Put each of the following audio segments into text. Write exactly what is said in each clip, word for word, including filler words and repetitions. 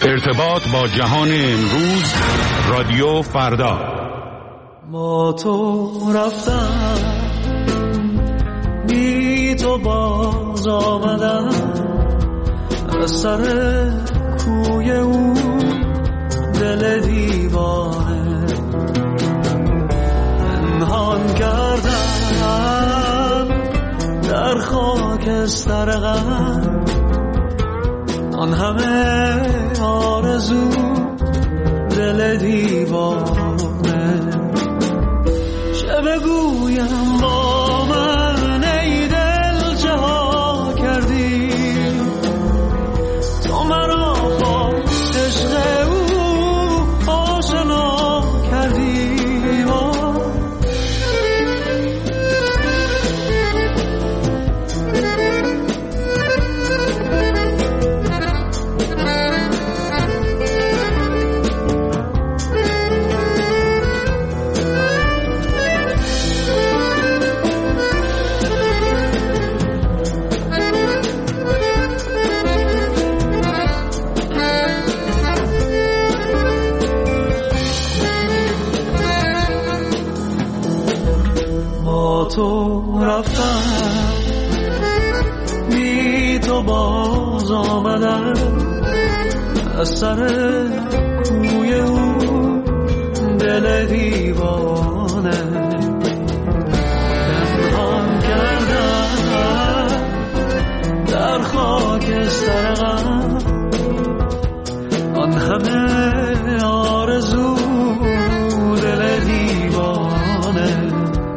ارتباط با جهان امروز، رادیو فردا. ما تو رفتم، بی تو باز آمدم، از سر کوی او دل دیوانه پنهان کردم در خاکستر غم، آن همه آرزو دل دیوانه. چه بگویم با من ای دل چه ها کردی، تو مرا با عشق او آشنا کردی. تو رفتم، بی تو باز آمدم، از سر کوی او دل دیوانه پنهان کردم در خاکستر غم، آن همه آرزو دل دیوانه.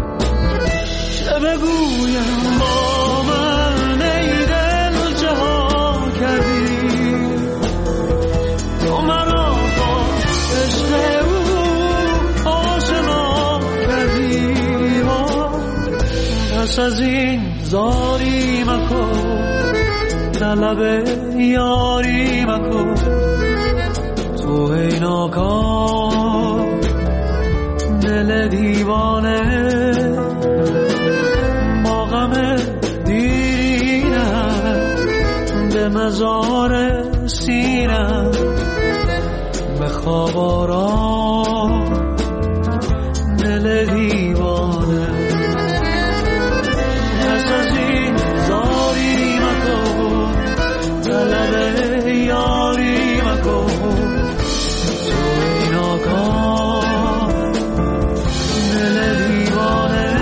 بگویم با من ای دل چه ها کردی، تو مرا با عشق او آشنا کردی. پس از این زاری مکن، طلب یاری مکن، تو ای ناکام دل دیوانه. به مزار سینم به خواب آرام دل دیوانه. پس از این زاری مکن، طلب یاری مکن، تو ای ناکام دل دیوانه.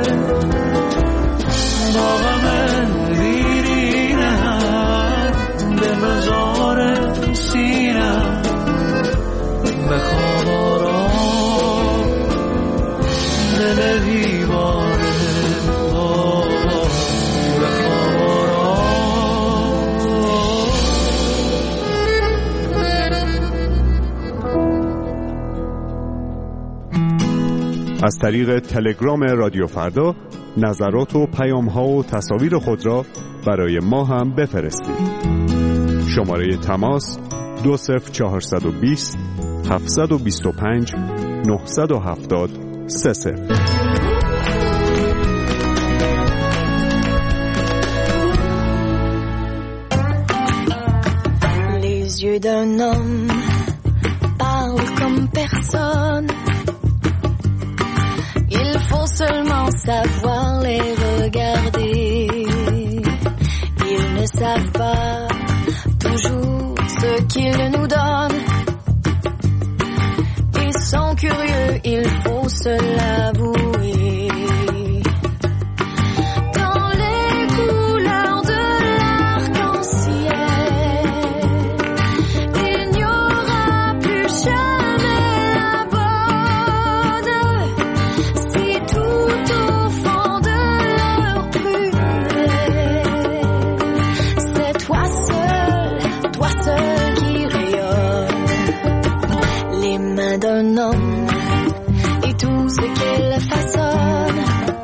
با غم مزار سینم به خواب آرام دل دیوانه، به خواب آرام. از طریق تلگرام رادیو فردا نظرات و پیام‌ها و تصاویر خود را برای ما هم بفرستید. شماره تماس دو صفر چهارصد و بیست هفتصد و بیست و پنج نهصد و هفتاد سه صفر. Les yeux d'un homme parlent comme personne. Il faut seulement savoir les regarder. Ils ne savent pas toujours ce qu'ils nous donnent. Ils sont curieux, il faut se l'avouer. Dans les couleurs de l'arc-en-ciel, il n'y aura plus jamais la bonne. Si tout au fond de leur prunelle, c'est toi seul, toi seul qui rayonne. Les mains d'un homme et tout ce qu'elle façonne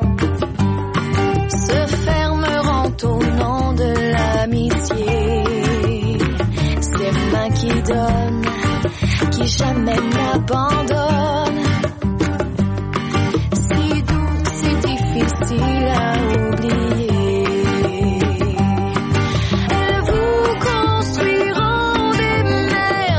se fermeront au nom de l'amitié. Ces mains qui donnent, qui jamais n'abandonnent. Si doux, si difficile à oublier. Elles vous construiront des mers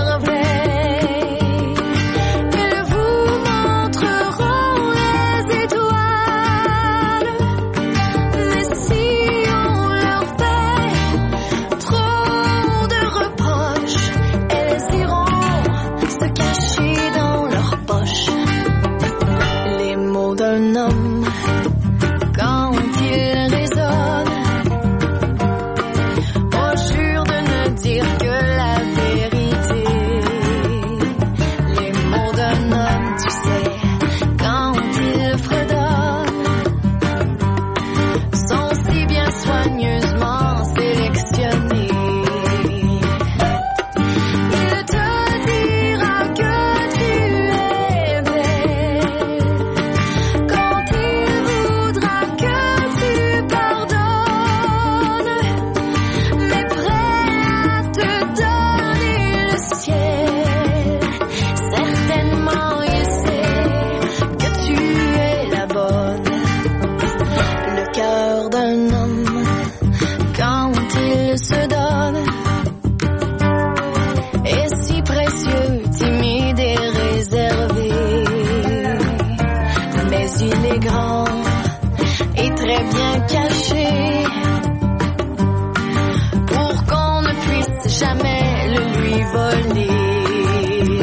voler,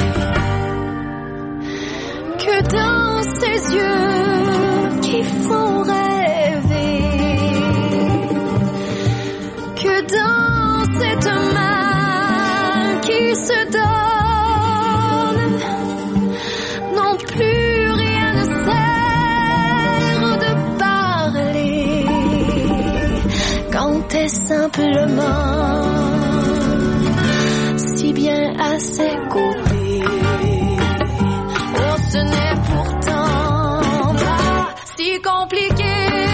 que dans ses yeux qui font rêver, que dans cette main qui se donne, non plus rien ne sert de parler quand est simplement si bien à ses côtés. Oh, ce n'est pourtant pas si compliqué.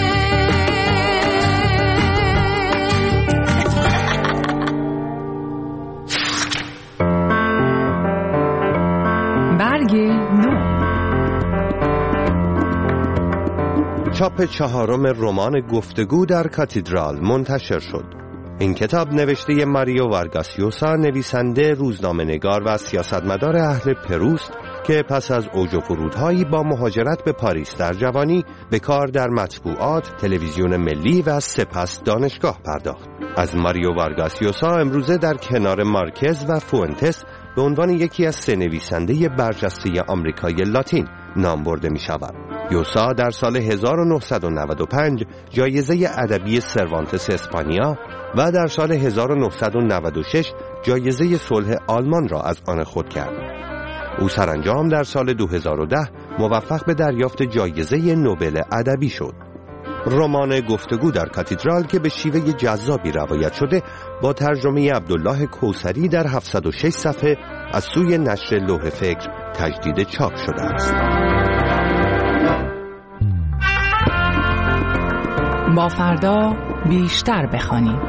برگ نو. چاپ چهارم رمان گفتگو در کاتیدرال منتشر شد. این کتاب نوشته ماریو وارگاس یوسا، نویسنده، روزنامه‌نگار و سیاستمدار اهل پروست که پس از اوج و فرودهایی با مهاجرت به پاریس در جوانی به کار در مطبوعات، تلویزیون ملی و سپس دانشگاه پرداخت. از ماریو وارگاس یوسا امروزه در کنار مارکز و فوئنتس به عنوان یکی از سه نویسنده برجسته آمریکای لاتین نام برده می شود. یوسا در سال هزار و نهصد و نود و پنج جایزه ادبی سروانتس اسپانیا و در سال هزار و نهصد و نود و شش جایزه صلح آلمان را از آن خود کرد. او سرانجام در سال دو هزار و ده موفق به دریافت جایزه نوبل ادبی شد. رمان گفتگو در کاتیدرال که به شیوه جذابی روایت شده با ترجمه عبدالله کوثری در هفتصد و شش صفحه از سوی نشر لوح فکر تجدید چاپ شده است. با فردا بیشتر بخوانید.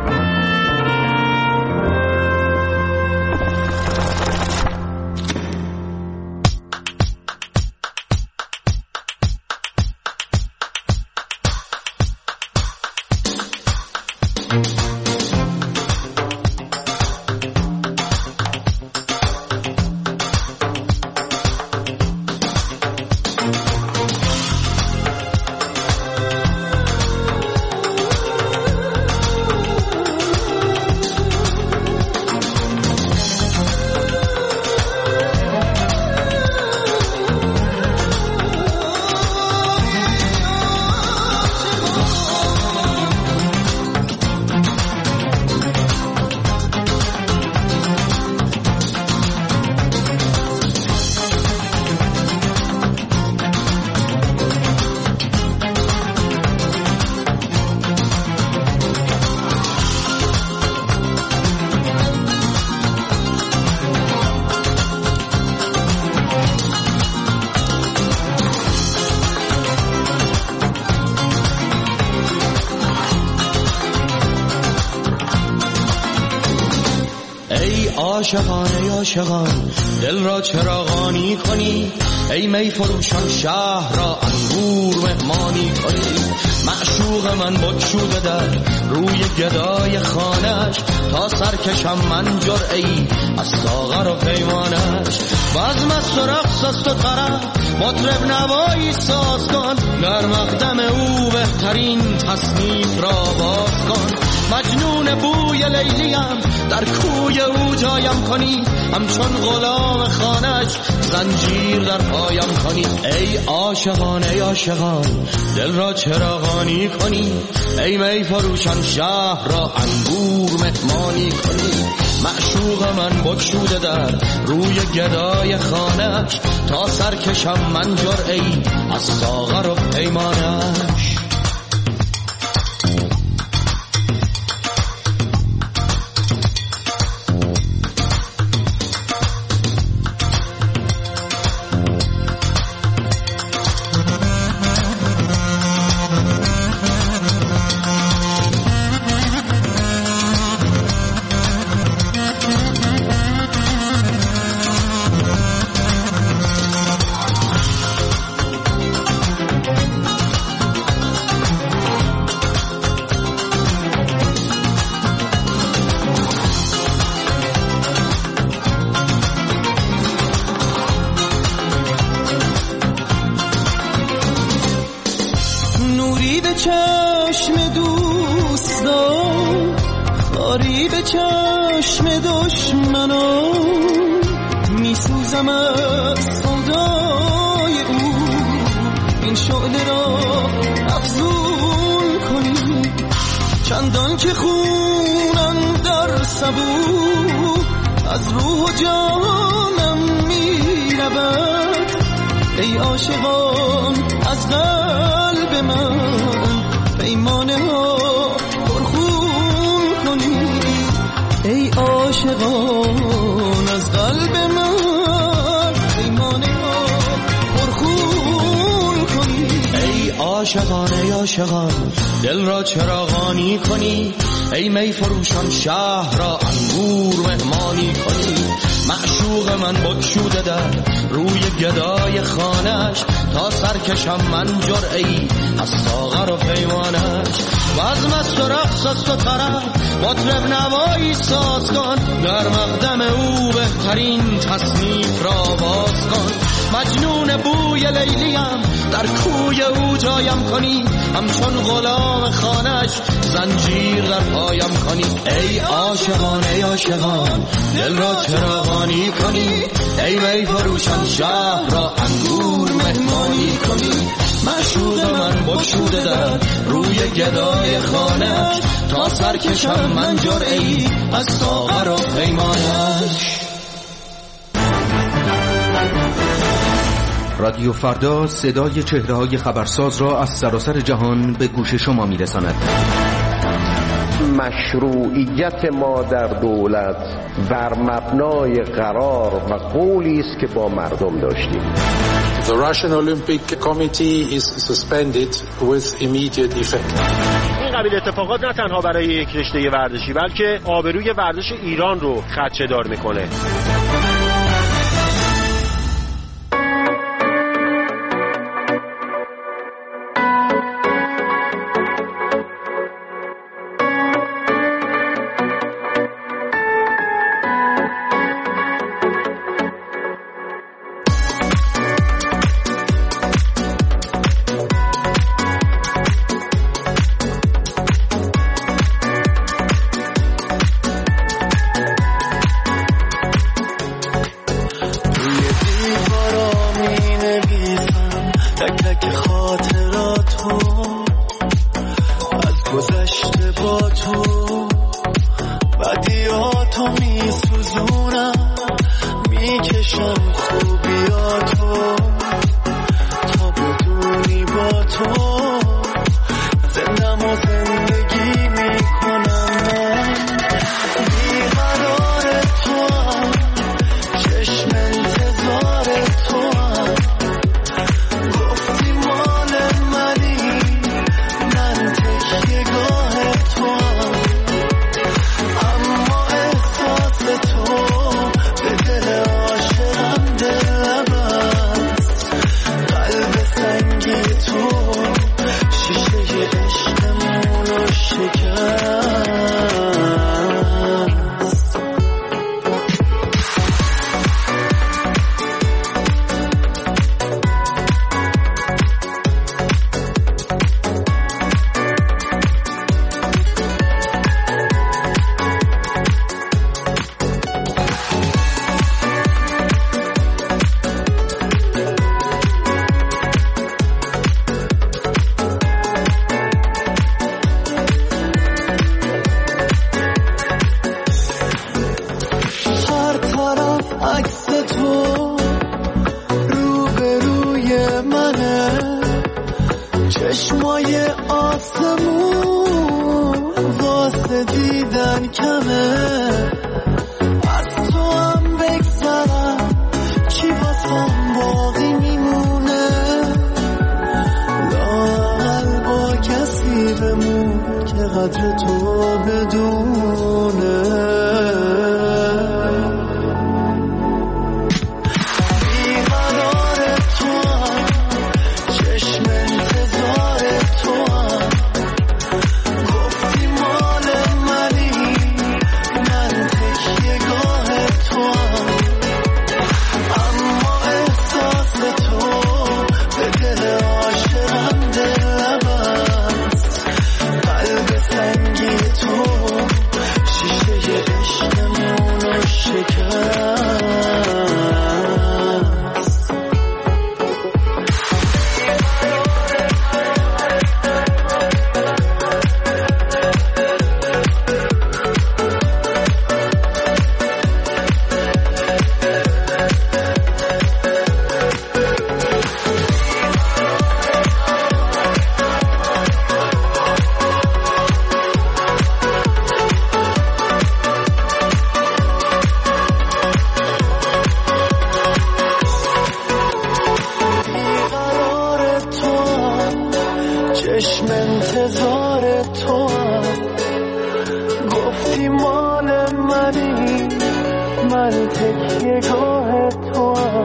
عاشقان ای عاشقان دل را چراغانی کنی، ای می فروشان شهر را انگور مهمانی کنی. معشوق من بگشوده در روی گدای خانش، تا سرکشم من جرعه‌ای از ساغر و پیمانش. بزم است و رقص است و طرب، مطرب نوایی ساز کن، در مقدم او بهترین تصنیف را باز کن. مجنون بوی لیلیم در کوی او جایم کنی، همچون غلام خانش زنجیر در پایم کنی. ای عاشقان ای عاشقان دل را چراغانی کنی، ای می فروشان شهر را انگور مهمانی کنی. معشوق من بگشوده در روی گدای خانش، تا سرکشم من جرعه‌ای از ساغر و پیمانش. چشم دوستان خاری به چشم دشمنان، میسوزم از سودای او، این شعله را افزون کنی چندان که خونم در سبو از روح و جانم میرود. ای عاشقان از قلب من پیمانه ها پرخون کنید. ای عاشقان از قلب من پیمانه ها پرخون کنید. ای عاشقان ای عاشقان دل را چراغانی کنی، ای می فروشان شهر را انگور مهمانی کنی. معشوق من بگشوده در روی گدای خانش، تا سرکشم من جرعی از ساغر و پیمانش. بزم است و رقص است و طرب مطرب نوایی ساز کن، در مقدم او بهترین تصنیف را باز کن. مجنون بوی لیلیم در کوی او جایم کنی، همچون غلام خانش زنجیر در پایم کنی. ای عاشقان ای عاشقان دل را چراغانی کنی، ای می فروشان شهر را انگور مهمانی کنی. معشوق من بگشوده در روی گدای خانش، تا سرکشم من جرعی از ساغر و پیمانش. رادیو فردا صدای چهره‌های خبرساز را از سراسر جهان به گوش شما می‌رساند. مشروعیت ما در دولت بر مبنای قرار و قولی است که با مردم داشتیم. The Russian Olympic Committee is suspended with immediate effect. این قبیل اتفاقات نه تنها برای یک رشته ورزشی بلکه آبروی ورزش ایران رو خدشه‌دار می‌کنه. شیشه من تکیه گاه تو هم،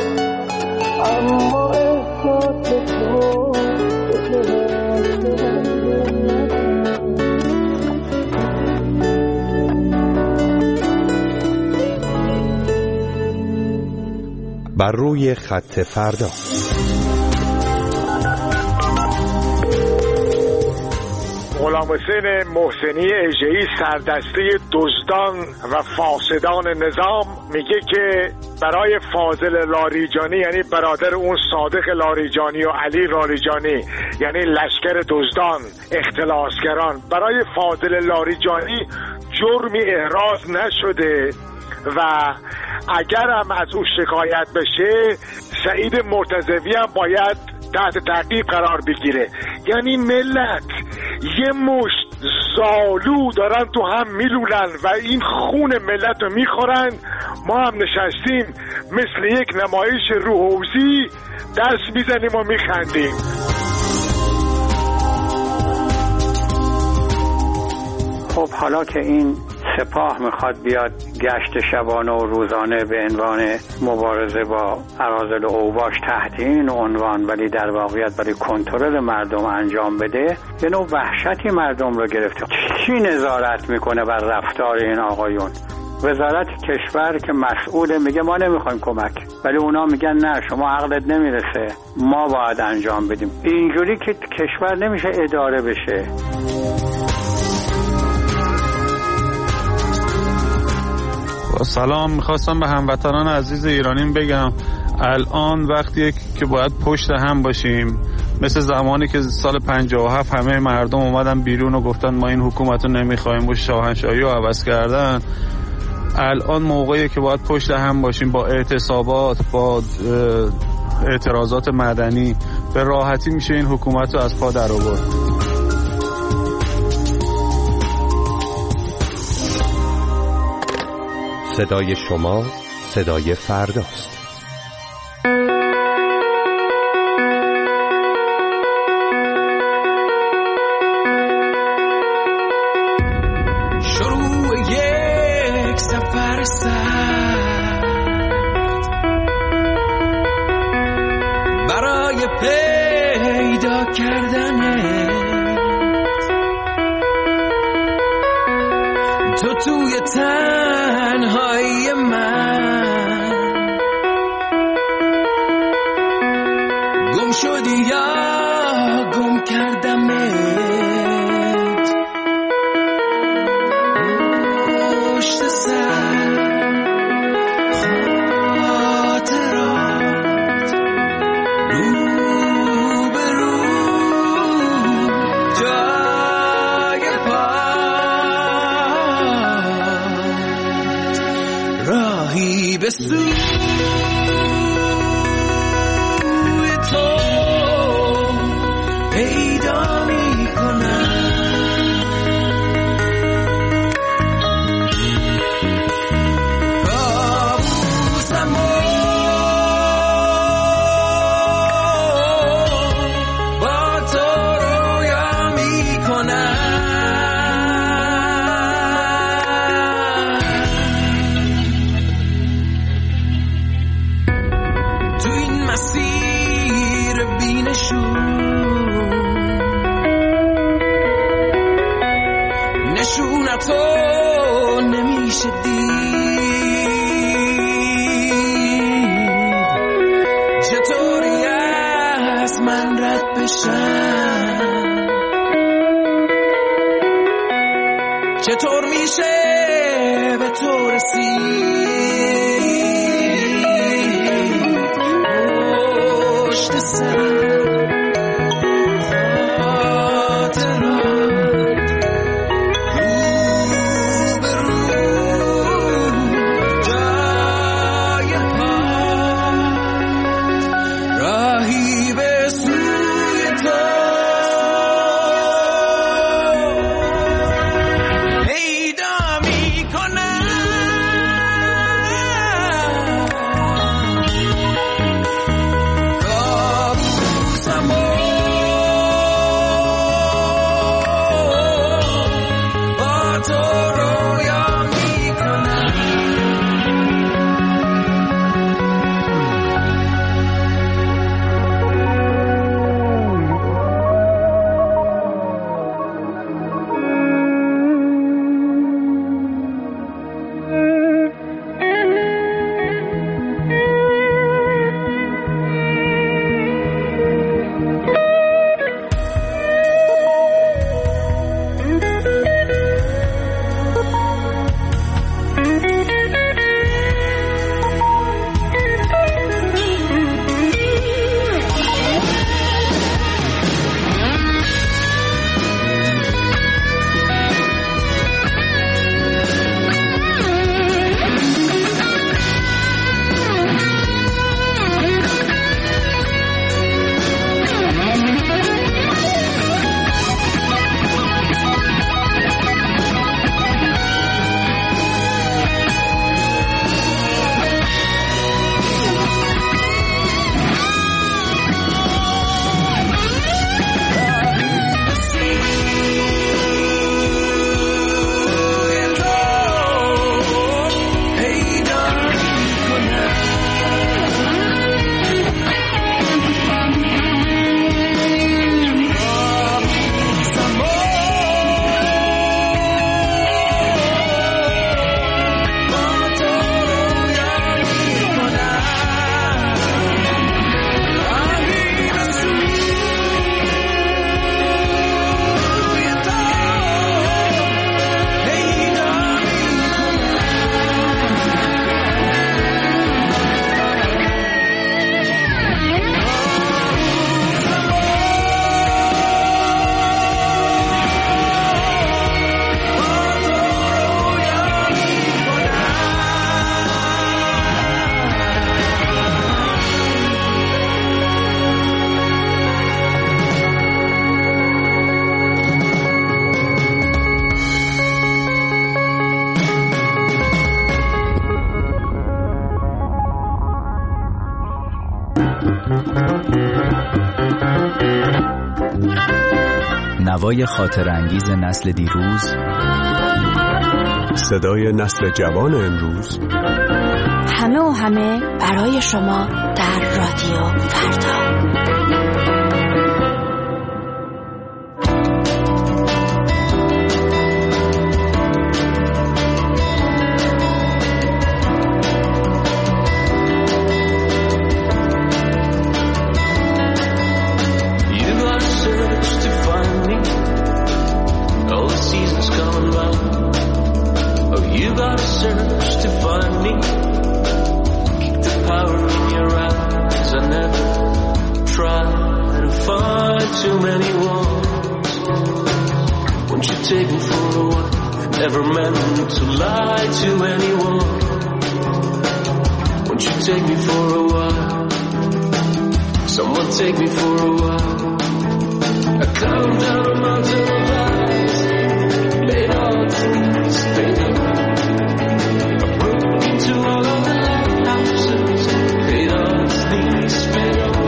اما احساس تو بر روی خط فردا. غلام حسین محسنی اژه‌ای سردسته دزدان و فاسدان نظام میگه که برای فاضل لاریجانی، یعنی برادر اون صادق لاریجانی و علی لاریجانی، یعنی لشکر دزدان اختلاسگران، برای فاضل لاریجانی جرمی احراز نشده و اگر هم از او شکایت بشه سعید مرتضوی هم باید تحت تعقیب قرار بگیره. یعنی ملت یه مشت زالو دارن تو هم میلولن و این خون ملت رو میخورن. ما هم نشستیم مثل یک نمایش روحوزی دست میزنیم و میخندیم. خب حالا که این سپاه میخواد بیاد گشت شبانه و روزانه به عنوان مبارزه با اراذل و اوباش تحت این عنوان، ولی در واقعیت برای کنترل مردم انجام بده، یه نوع وحشتی مردم رو گرفته. کی نظارت میکنه بر رفتار این آقایون؟ وزارت کشور که مسئول میگه ما نمیخوایم کمک، ولی اونا میگن نه شما عقلت نمیرسه، ما باید انجام بدیم. اینجوری که کشور نمیشه اداره بشه. سلام، میخواستم به هموطنان عزیز ایرانیم بگم الان وقتیه که باید پشت هم باشیم، مثل زمانی که سال پنجاه و هفت همه مردم اومدن بیرون و گفتن ما این حکومت رو نمیخوایم و شاهنشاهی رو عوض کردن. الان موقعیه که باید پشت هم باشیم با اعتصابات، با اعتراضات مدنی. به راحتی میشه این حکومت رو از پا در آورد. صدای شما صدای فرداست. شروع یک سفر سخت برای پیدا کردنت، تو توی تنهایی من گم شدی یا گم کردمت، پشت سر خاطرات رو به رو جای پات راهی به سوی تو پیدا می کنم. کابوسم با تو رویا می کنم. تو این مسیر بینشون نشونتو نمیشه دید، چطوری از من رد بشم، چطور میشه به تو رسید، پشت سر hey نوای خاطر انگیز نسل دیروز، صدای نسل جوان امروز، همه و همه برای شما در رادیو فردا. Never meant to lie to anyone. Won't you take me for a while? Someone take me for a while. I come down a mountain of lies, laid on trees, paid up. I broke into all of the lighthouses, paid on knees, paid up.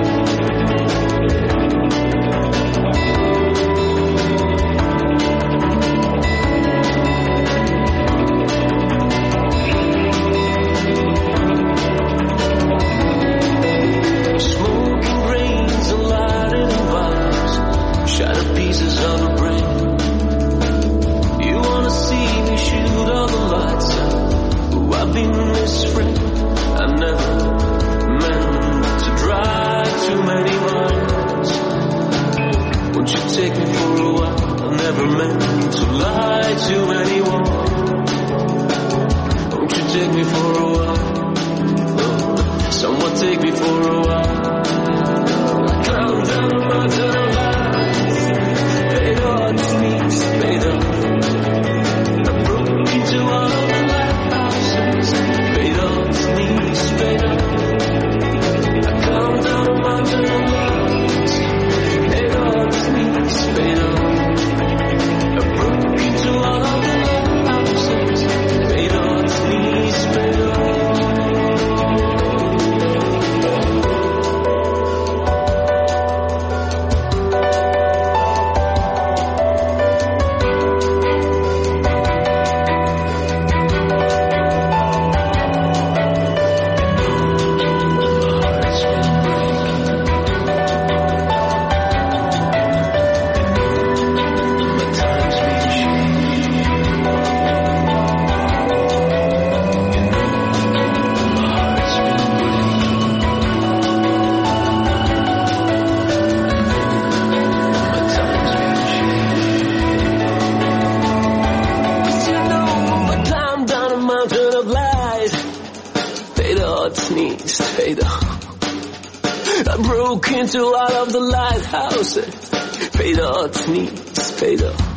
I broke into all of the lighthouses, paid all its needs, paid all.